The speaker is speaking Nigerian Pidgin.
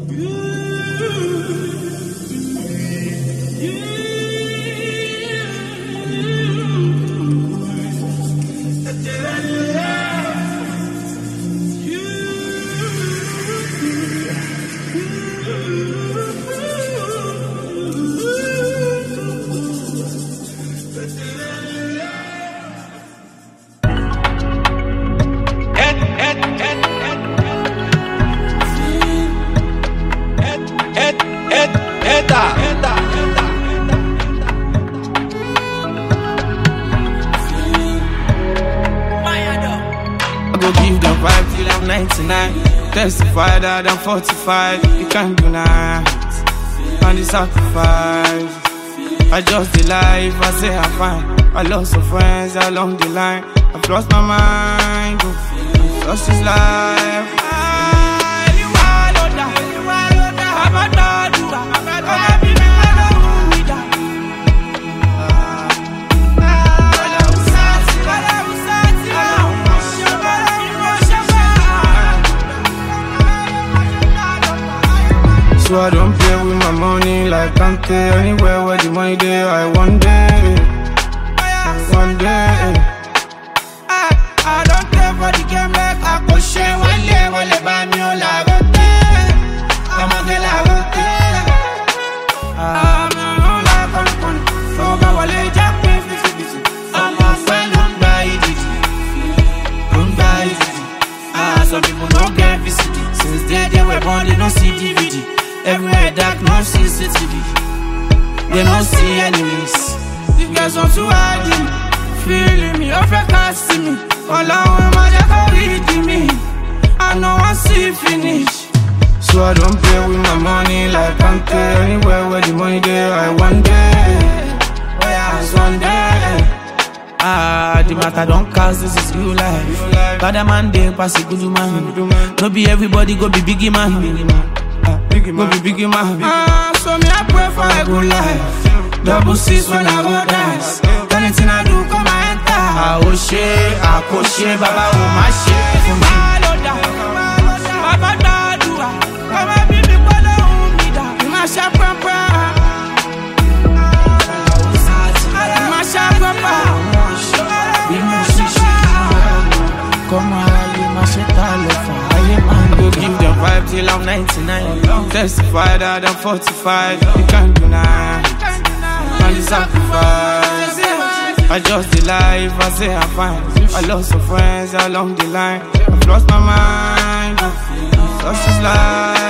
I go give them 5 till I'm 99. Testify that I'm 45. You can't do night. And the sacrifice. I just the life, I say I'm fine. I lost some friends along the line. I've lost my mind. Lost his life. So I don't play with my money like Kante. Anywhere where the money there, I one day. I don't care for the game like I go share. Wale buy me all I go there. I'm a girl I go there. I'm a like on. So my wale jack me busy. I'm a friend, don't buy it. Don't buy it. Some people don't get visited. Since they were born, they don't see DVD. Everywhere dark, no CCTV. They don't see enemies. These guys want to hide me, feeling me, off a can't see me. All I want my jacket reading me. I know I see finish. So I don't play with my money like Kante. Anywhere where the money there, I one day. One day. The matter don't cause this is real life. Bad man they pass a good man. No be everybody go be biggie man. Go be biggie man. So me I pray for a good life. Double six when I go dance. Anything I do come and enter. I push it, Baba oh my shit for me. Baba do come and be me follow me down. You mash up proper. You mash up proper. Come on, you mash it all over. Go give them 5 till I'm 99. Testify that I'm 45. You can't deny. And the sacrifice. I just the life, I say I'm fine. I lost some friends along the line. I've lost my mind. Lost his life.